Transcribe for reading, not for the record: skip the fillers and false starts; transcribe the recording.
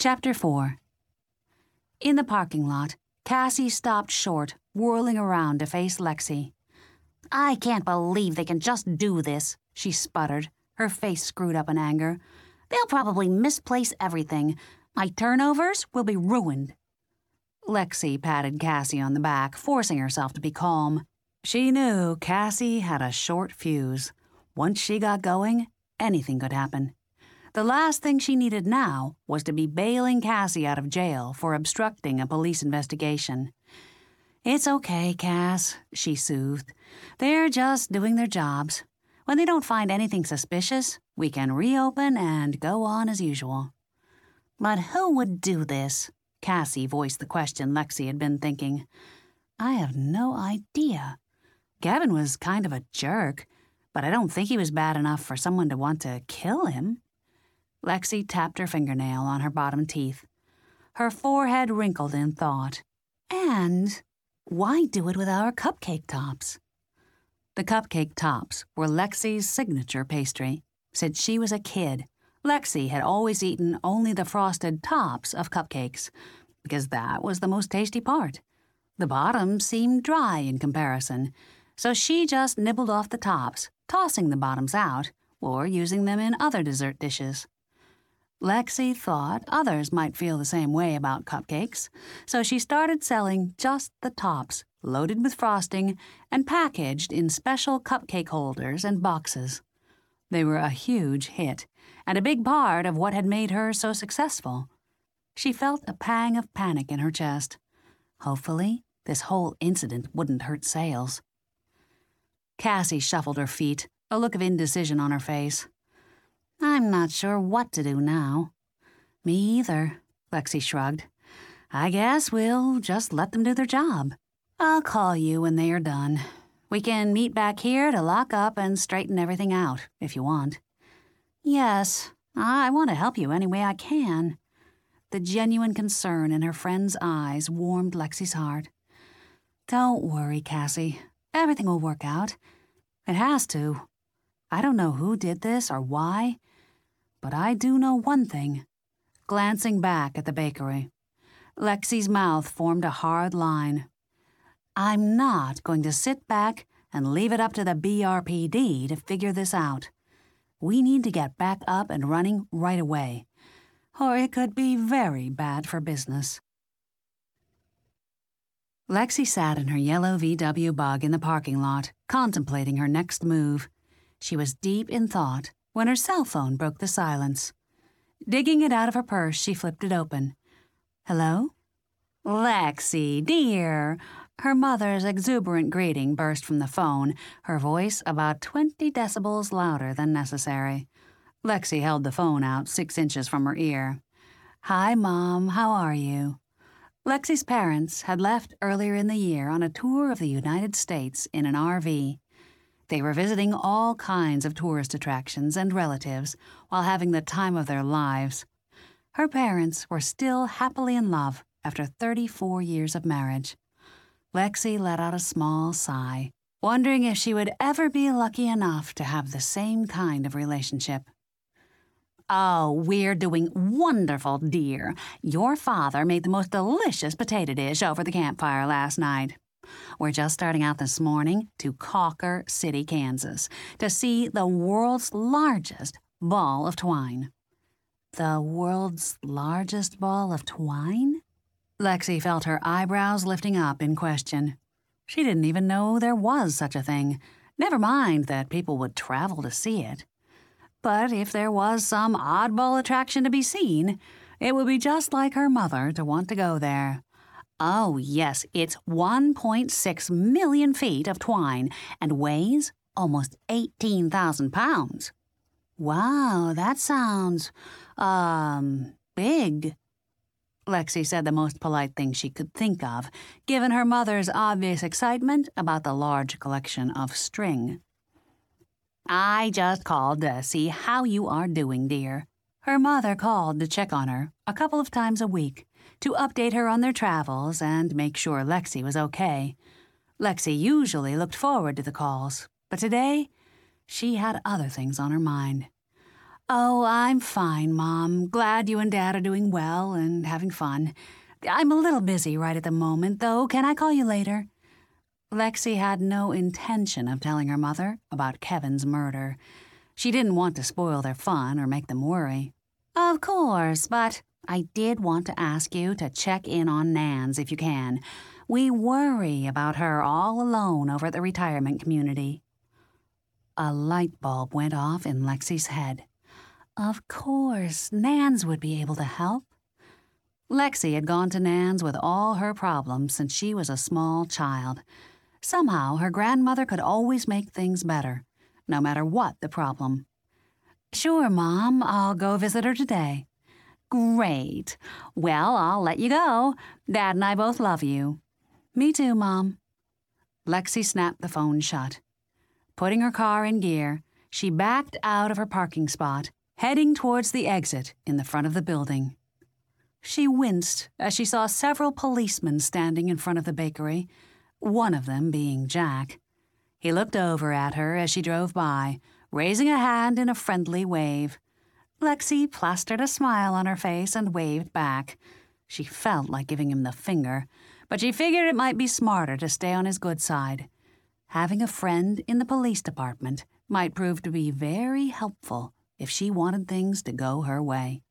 Chapter 4. In the parking lot, Cassie stopped short, whirling around to face Lexi. "I can't believe they can just do this," she sputtered, her face screwed up in anger. "They'll probably misplace everything. My turnovers will be ruined." Lexi patted Cassie on the back, forcing herself to be calm. She knew Cassie had a short fuse. Once she got going, anything could happen. The last thing she needed now was to be bailing Cassie out of jail for obstructing a police investigation. "It's okay, Cass," she soothed. "They're just doing their jobs. When they don't find anything suspicious, we can reopen and go on as usual." "But who would do this?" Cassie voiced the question Lexi had been thinking. "I have no idea. Gavin was kind of a jerk, but I don't think he was bad enough for someone to want to kill him." Lexi tapped her fingernail on her bottom teeth. Her forehead wrinkled in thought. "And why do it with our cupcake tops?" The cupcake tops were Lexi's signature pastry. Since she was a kid, Lexi had always eaten only the frosted tops of cupcakes, because that was the most tasty part. The bottoms seemed dry in comparison, so she just nibbled off the tops, tossing the bottoms out, or using them in other dessert dishes. Lexi thought others might feel the same way about cupcakes, so she started selling just the tops, loaded with frosting and packaged in special cupcake holders and boxes. They were a huge hit, and a big part of what had made her so successful. She felt a pang of panic in her chest. Hopefully, this whole incident wouldn't hurt sales. Cassie shuffled her feet, a look of indecision on her face. "I'm not sure what to do now." "Me either," Lexi shrugged. "I guess we'll just let them do their job. I'll call you when they are done. We can meet back here to lock up and straighten everything out, if you want." "Yes, I want to help you any way I can." The genuine concern in her friend's eyes warmed Lexi's heart. "Don't worry, Cassie. Everything will work out. It has to. I don't know who did this or why, but I do know one thing." Glancing back at the bakery, Lexi's mouth formed a hard line. "I'm not going to sit back and leave it up to the BRPD to figure this out. We need to get back up and running right away, or it could be very bad for business." Lexi sat in her yellow VW Bug in the parking lot, contemplating her next move. She was deep in thought when her cell phone broke the silence. Digging it out of her purse, she flipped it open. "Hello?" "Lexi, dear." Her mother's exuberant greeting burst from the phone, her voice about 20 decibels louder than necessary. Lexi held the phone out 6 inches from her ear. "Hi, Mom. How are you?" Lexi's parents had left earlier in the year on a tour of the United States in an RV. They were visiting all kinds of tourist attractions and relatives while having the time of their lives. Her parents were still happily in love after 34 years of marriage. Lexi let out a small sigh, wondering if she would ever be lucky enough to have the same kind of relationship. "Oh, we're doing wonderful, dear. Your father made the most delicious potato dish over the campfire last night. We're just starting out this morning to Cocker City, Kansas, to see the world's largest ball of twine." "The world's largest ball of twine?" Lexi felt her eyebrows lifting up in question. She didn't even know there was such a thing, never mind that people would travel to see it. But if there was some oddball attraction to be seen, it would be just like her mother to want to go there. Oh, yes, it's 1.6 million feet of twine and weighs almost 18,000 pounds. "Wow, that sounds, big." Lexi said the most polite thing she could think of, given her mother's obvious excitement about the large collection of string. "I just called to see how you are doing, dear." Her mother called to check on her a couple of times a week, to update her on their travels and make sure Lexi was okay. Lexi usually looked forward to the calls, but today she had other things on her mind. Oh, I'm fine, Mom. Glad you and Dad are doing well and having fun. I'm a little busy right at the moment, though. Can I call you later? Lexi had no intention of telling her mother about Kevin's murder. She didn't want to spoil their fun or make them worry. Of course, but I did want to ask you to check in on Nans if you can. We worry about her all alone over at the retirement community. A light bulb went off in Lexi's head. Of course, Nans would be able to help. Lexi had gone to Nan's with all her problems since she was a small child. Somehow, her grandmother could always make things better, no matter what the problem. Sure, Mom, I'll go visit her today. Great. Well, I'll let you go. Dad and I both love you. Me too, Mom. Lexi snapped the phone shut. Putting her car in gear, she backed out of her parking spot, heading towards the exit in the front of the building. She winced as she saw several policemen standing in front of the bakery, one of them being Jack. He looked over at her as she drove by, raising a hand in a friendly wave. Lexi plastered a smile on her face and waved back. She felt like giving him the finger, but she figured it might be smarter to stay on his good side. Having a friend in the police department might prove to be very helpful if she wanted things to go her way.